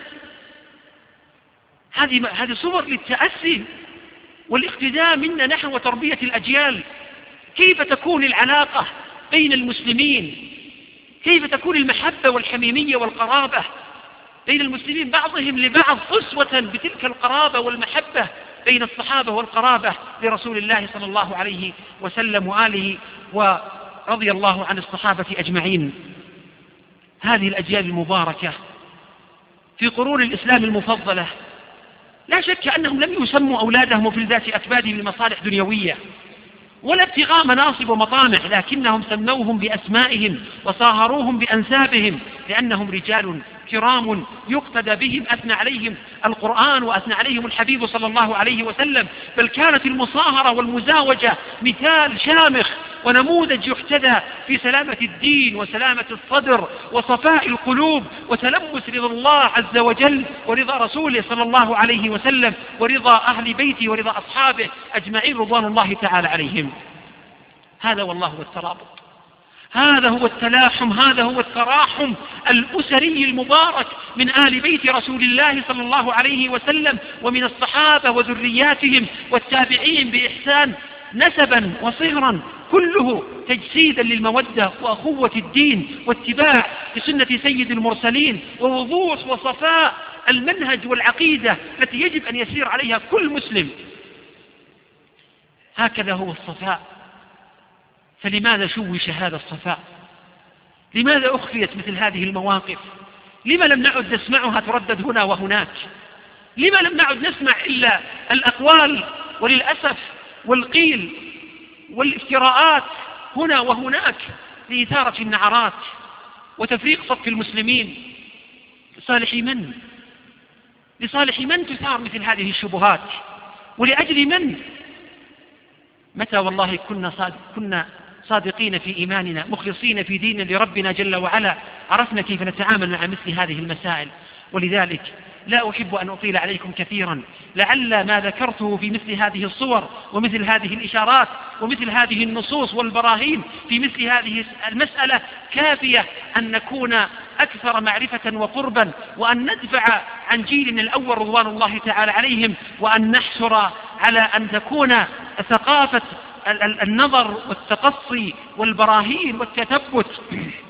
هذه صور للتأسي والاقتداء منا نحن وتربية الأجيال. كيف تكون العلاقة بين المسلمين؟ كيف تكون المحبة والحميمية والقرابة بين المسلمين بعضهم لبعض أسوة بتلك القرابة والمحبة بين الصحابة والقرابة لرسول الله صلى الله عليه وسلم وآله ورضي الله عن الصحابة أجمعين. هذه الأجيال المباركة في قرون الإسلام المفضلة لا شك أنهم لم يسموا أولادهم وفلذات أكبادهم لمصالح دنيوية، ولا ابتغاء مناصب ومطامع، لكنهم سموهم بأسمائهم وصاهروهم بأنسابهم لأنهم رجال كرام يقتدى بهم، أثنى عليهم القرآن وأثنى عليهم الحبيب صلى الله عليه وسلم. بل كانت المصاهرة والمزاوجة مثال شامخ ونموذج يحتذى في سلامة الدين وسلامة الصدر وصفاء القلوب وتلمس رضا الله عز وجل ورضا رسوله صلى الله عليه وسلم ورضا أهل بيته ورضا أصحابه أجمعين رضوان الله تعالى عليهم. هذا والله هو الترابط، هذا هو التلاحم، هذا هو التراحم الأسري المبارك من آل بيت رسول الله صلى الله عليه وسلم ومن الصحابة وذرياتهم والتابعين بإحسان نسبا وصهرا، كله تجسيدا للمودة وأخوة الدين واتباع لسنة سيد المرسلين ووضوح وصفاء المنهج والعقيدة التي يجب أن يسير عليها كل مسلم. هكذا هو الصفاء. فلماذا شوش هذا الصفاء؟ لماذا أخفيت مثل هذه المواقف؟ لما لم نعد نسمعها تردد هنا وهناك؟ لما لم نعد نسمع إلا الأقوال وللأسف والقيل والافتراءات هنا وهناك لإثارة النعرات وتفريق صف المسلمين؟ لصالح من تثار مثل هذه الشبهات؟ ولأجل من؟ متى والله كنا صادقين في إيماننا مخلصين في دين لربنا جل وعلا عرفنا كيف نتعامل مع مثل هذه المسائل. ولذلك لا أحب أن أطيل عليكم كثيرا، لعل ما ذكرته في مثل هذه الصور ومثل هذه الإشارات ومثل هذه النصوص والبراهين في مثل هذه المسألة كافية أن نكون أكثر معرفة وقربا، وأن ندفع عن جيلنا الأول رضوان الله تعالى عليهم، وأن نحسر على أن تكون ثقافة النظر والتقصي والبراهين والتثبت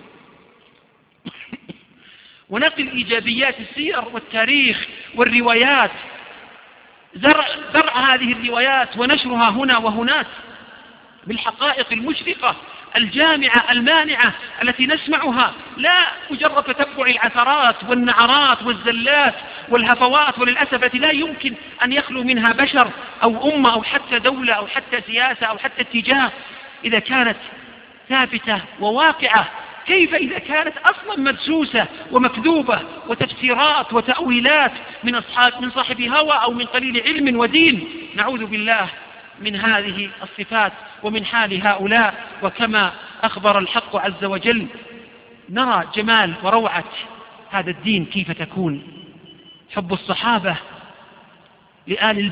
ونقل إيجابيات السير والتاريخ والروايات، زرع هذه الروايات ونشرها هنا وهناك بالحقائق المشرقة الجامعة المانعة التي نسمعها، لا مجرد تتبع العثرات والنعرات والزلات والهفوات وللأسف التي لا يمكن أن يخلو منها بشر أو أمة أو حتى دولة أو حتى سياسة أو حتى اتجاه إذا كانت ثابتة وواقعة. كيف إذا كانت أصلا مدسوسة ومكذوبة وتفسيرات وتأويلات من صاحب هوى أو من قليل علم ودين؟ نعوذ بالله من هذه الصفات ومن حال هؤلاء. وكما أخبر الحق عز وجل نرى جمال وروعة هذا الدين كيف تكون. حب الصحابة لآل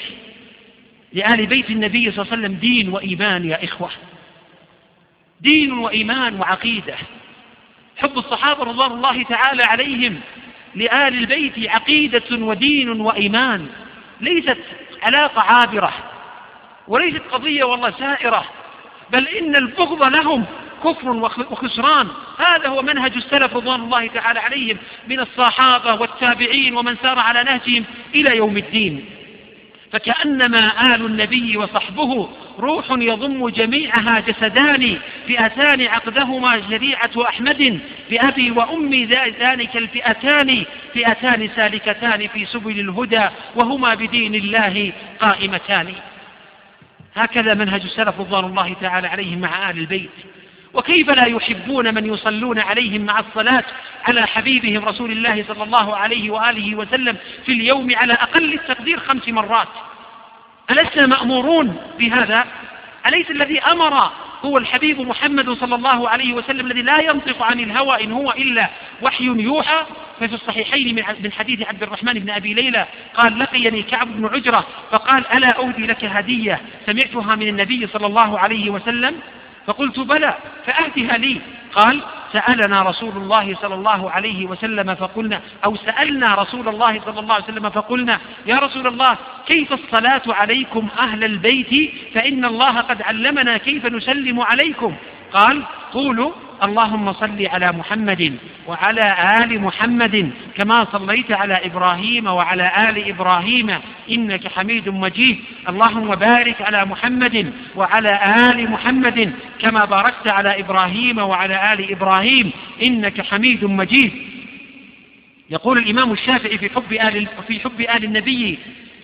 بيت النبي صلى الله عليه وسلم دين وإيمان يا إخوة، دين وإيمان وعقيدة. حب الصحابة رضوان الله تعالى عليهم لآل البيت عقيدة ودين وإيمان، ليست علاقة عابرة وليست قضية والله سائرة، بل إن البغض لهم كفر وخسران. هذا هو منهج السلف رضوان الله تعالى عليهم من الصحابة والتابعين ومن سار على نهجهم إلى يوم الدين. فكأنما آل النبي وصحبه روح يضم جميعها جسدان فئتان عقدهما شريعة أحمد بأبي وأمي ذلك الفئتان فئتان سالكتان في سبل الهدى وهما بدين الله قائمتان. هكذا منهج السلف رضوان الله تعالى عليهم مع آل البيت. وكيف لا يحبون من يصلون عليهم مع الصلاة على حبيبهم رسول الله صلى الله عليه وآله وسلم في اليوم على أقل التقدير 5 مرات؟ ألسنا مأمورون بهذا؟ أليس الذي أمر هو الحبيب محمد صلى الله عليه وسلم الذي لا ينطق عن الهوى إن هو إلا وحي يوحى؟ ففي الصحيحين من حديث عبد الرحمن بن أبي ليلى قال لقيني كعب بن عجرة فقال ألا أودي لك هدية سمعتها من النبي صلى الله عليه وسلم؟ فقلت بلى فأهدها لي. قال سألنا رسول الله صلى الله عليه وسلم فقلنا أو سألنا رسول الله صلى الله عليه وسلم فقلنا يا رسول الله كيف الصلاة عليكم أهل البيت فإن الله قد علمنا كيف نسلم عليكم؟ قال قولوا اللهم صل على محمد وعلى آل محمد كما صليت على إبراهيم وعلى آل إبراهيم إنك حميد مجيد اللهم بارك على محمد وعلى آل محمد كما باركت على إبراهيم وعلى آل إبراهيم إنك حميد مجيد. يقول الإمام الشافعي في حب آل النبي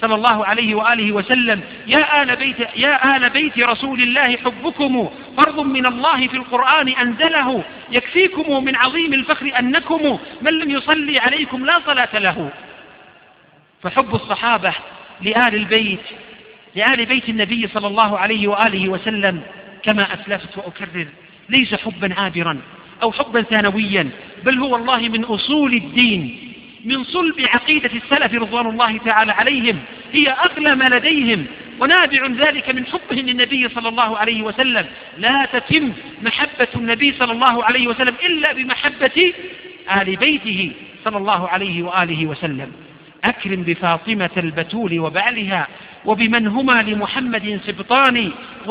صلى الله عليه وآله وسلم: يا آل بيت رسول الله حبكم فرض من الله في القرآن أنزله، يكفيكم من عظيم الفخر أنكم من لم يصلي عليكم لا صلاة له. فحب الصحابة لآل بيت النبي صلى الله عليه وآله وسلم كما أسلفت وأكرر ليس حبا عابرا أو حبا ثانويا، بل هو والله من أصول الدين، من صلب عقيدة السلف رضوان الله تعالى عليهم، هي أغلى ما لديهم، ونابع ذلك من حبهم للنبي صلى الله عليه وسلم. لا تتم محبة النبي صلى الله عليه وسلم إلا بمحبة آل بيته صلى الله عليه وآله وسلم. أكرم بفاطمة البتول وبعلها وبمن هما لمحمد سبطان،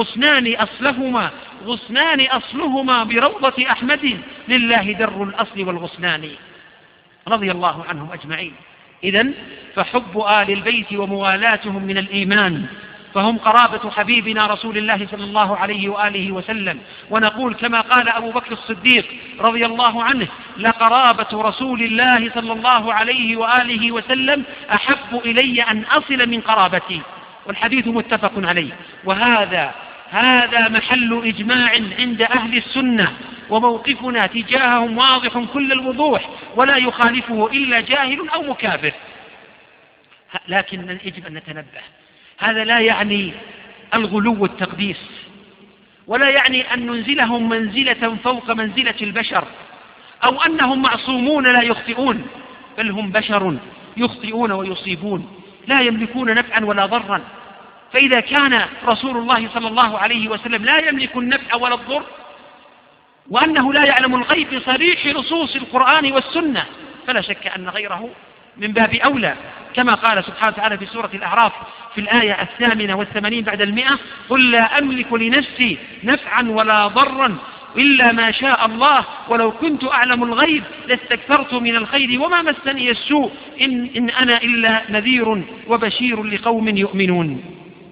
غصنان أصلهما بروضة أحمد، لله در الأصل والغصنان، رضي الله عنهم أجمعين. إذن فحب آل البيت وموالاتهم من الإيمان، فهم قرابة حبيبنا رسول الله صلى الله عليه وآله وسلم. ونقول كما قال أبو بكر الصديق رضي الله عنه: لقرابة رسول الله صلى الله عليه وآله وسلم أحب إلي أن أصل من قرابتي، والحديث متفق عليه. وهذا محل إجماع عند أهل السنة، وموقفنا تجاههم واضح كل الوضوح، ولا يخالفه إلا جاهل أو مكابر. لكن يجب أن نتنبه، هذا لا يعني الغلو والتقديس، ولا يعني أن ننزلهم منزلة فوق منزلة البشر، أو أنهم معصومون لا يخطئون، بل هم بشر يخطئون ويصيبون، لا يملكون نفعا ولا ضرا. فإذا كان رسول الله صلى الله عليه وسلم لا يملك النفع ولا الضر، وأنه لا يعلم الغيب بصريح نصوص القرآن والسنة، فلا شك أن غيره من باب أولى، كما قال سبحانه وتعالى في سورة الأعراف في الآية 88 بعد 100: قل لا أملك لنفسي نفعا ولا ضرا إلا ما شاء الله ولو كنت أعلم الغيب لاستكثرت من الخير وما مسني السوء إن أنا إلا نذير وبشير لقوم يؤمنون.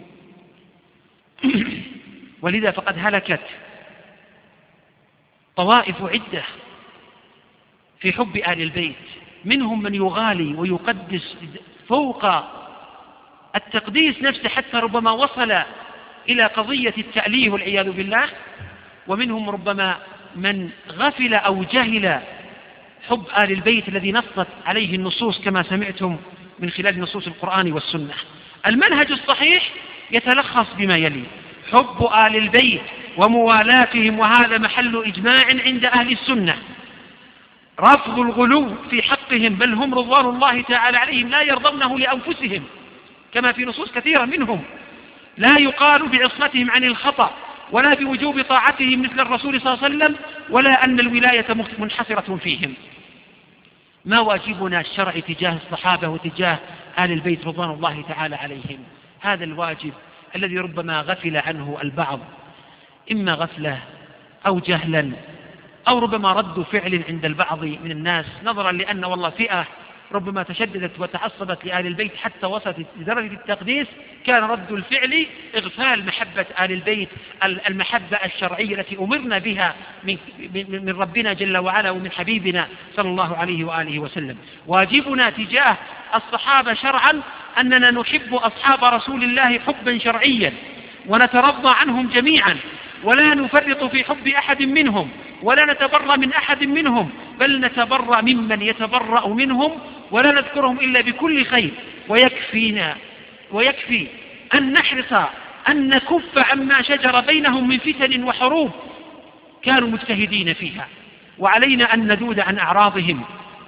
ولذا فقد هلكت طوائف عدة في حب آل البيت، منهم من يغالي ويقدس فوق التقديس نفسه، حتى ربما وصل إلى قضية التأليه والعياذ بالله، ومنهم ربما من غفل أو جهل حب آل البيت الذي نصت عليه النصوص كما سمعتم من خلال نصوص القرآن والسنة. المنهج الصحيح يتلخص بما يلي: حب آل البيت وموالاتهم، وهذا محل إجماع عند أهل السنة. رفض الغلو في حقهم، بل هم رضوان الله تعالى عليهم لا يرضونه لأنفسهم، كما في نصوص كثيرة منهم لا يقال بعصمتهم عن الخطأ ولا بوجوب طاعتهم مثل الرسول صلى الله عليه وسلم، ولا أن الولاية منحصرة فيهم. ما واجبنا الشرعي تجاه الصحابة وتجاه آل البيت رضوان الله تعالى عليهم؟ هذا الواجب الذي ربما غفل عنه البعض، إما غفلة أو جهلا أو ربما رد فعل عند البعض من الناس، نظرا لأن والله فئة ربما تشددت وتعصبت لآل البيت حتى وصلت لدرجة التقديس، كان رد الفعل إغفال محبة آل البيت، المحبة الشرعية التي أمرنا بها من ربنا جل وعلا ومن حبيبنا صلى الله عليه وآله وسلم. واجبنا تجاه الصحابة شرعا أننا نحب أصحاب رسول الله حبا شرعيا، ونترضى عنهم جميعا، ولا نفرط في حب أحد منهم، ولا نتبرأ من أحد منهم، بل نتبرأ ممن يتبرأ منهم، ولا نذكرهم إلا بكل خير. ويكفي أن نحرص أن نكف عما شجر بينهم من فتن وحروب كانوا مجتهدين فيها، وعلينا أن ندود عن أعراضهم.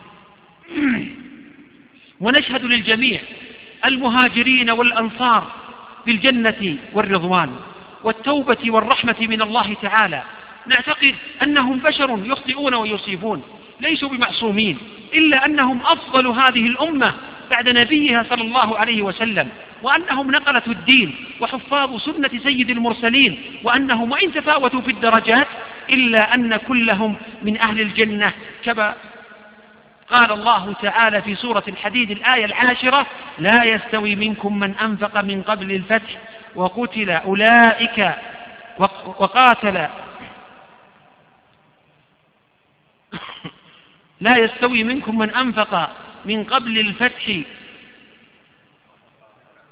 ونشهد للجميع المهاجرين والأنصار بالجنة والرضوان والتوبة والرحمة من الله تعالى. نعتقد أنهم بشر يخطئون ويصيبون، ليسوا بمعصومين، إلا أنهم أفضل هذه الأمة بعد نبيها صلى الله عليه وسلم، وأنهم نقلة الدين وحفاظ سنة سيد المرسلين، وأنهم وإن تفاوتوا في الدرجات إلا أن كلهم من أهل الجنة، كما قال الله تعالى في سورة الحديد الآية 10: لا يستوي منكم من أنفق من قبل الفتح وقتل أولئك وقاتل لا يستوي منكم من أنفق من قبل الفتح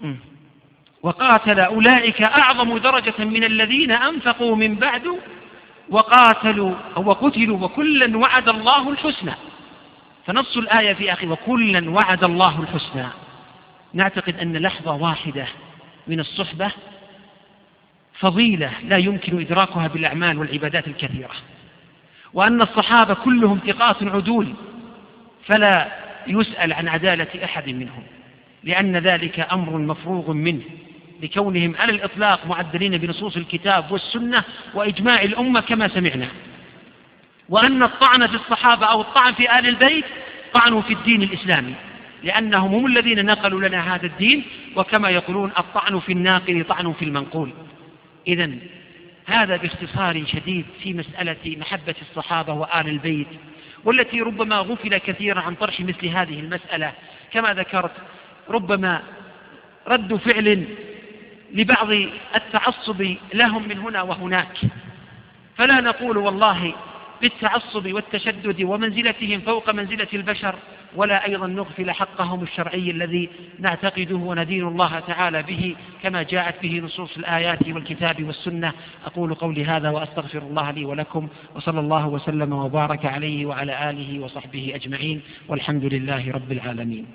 وقاتل أولئك أعظم درجة من الذين أنفقوا من بعد وقاتلوا أو وقتلوا وكلا وعد الله الحسنى. فنص الآية في آخر وكلا وعد الله الحسنى. نعتقد أن لحظة واحدة من الصحبة فضيلة لا يمكن إدراكها بالأعمال والعبادات الكثيرة، وأن الصحابة كلهم ثقات عدول، فلا يسأل عن عدالة أحد منهم، لأن ذلك أمر مفروغ منه لكونهم على الإطلاق معدلين بنصوص الكتاب والسنة وإجماع الأمة كما سمعنا. وأن الطعن في الصحابة أو الطعن في آل البيت طعنوا في الدين الإسلامي، لأنهم هم الذين نقلوا لنا هذا الدين، وكما يقولون الطعن في الناقل طعن في المنقول. إذن هذا باختصار شديد في مسألة محبة الصحابة وآل البيت، والتي ربما غفل كثيرا عن طرح مثل هذه المسألة. كما ذكرت ربما رد فعل لبعض التعصب لهم من هنا وهناك، فلا نقول والله بالتعصب والتشدد ومنزلتهم فوق منزلة البشر، ولا أيضا نغفل حقهم الشرعي الذي نعتقده وندين الله تعالى به كما جاءت به نصوص الآيات والكتاب والسنة. أقول قولي هذا وأستغفر الله لي ولكم، وصلى الله وسلم وبارك عليه وعلى آله وصحبه أجمعين، والحمد لله رب العالمين.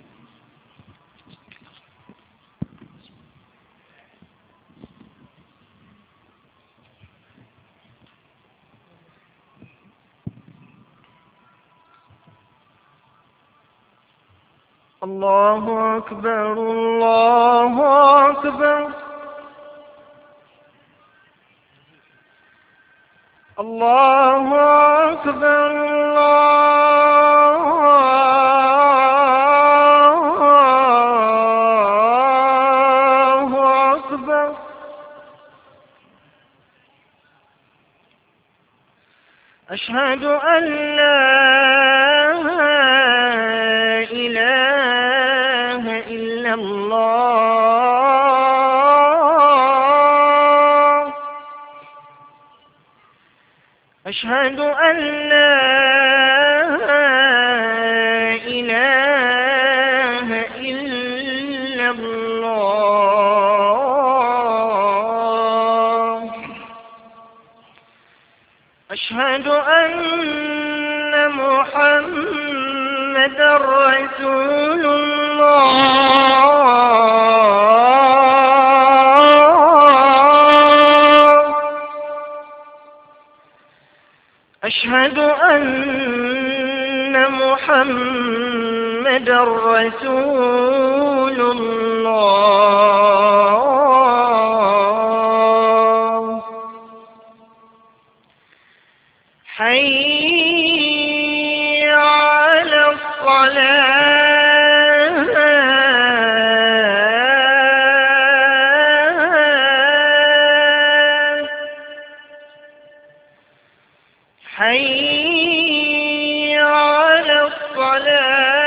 الله أكبر الله أكبر الله أكبر الله أكبر. أشهد أن لا إله إلا الله. أشهد أن لا إله إلا الله. أشهد أن محمدًا رسول الله. أشهد أن محمدًا رسول الله. حي على الصلاة. حي على الصلاة.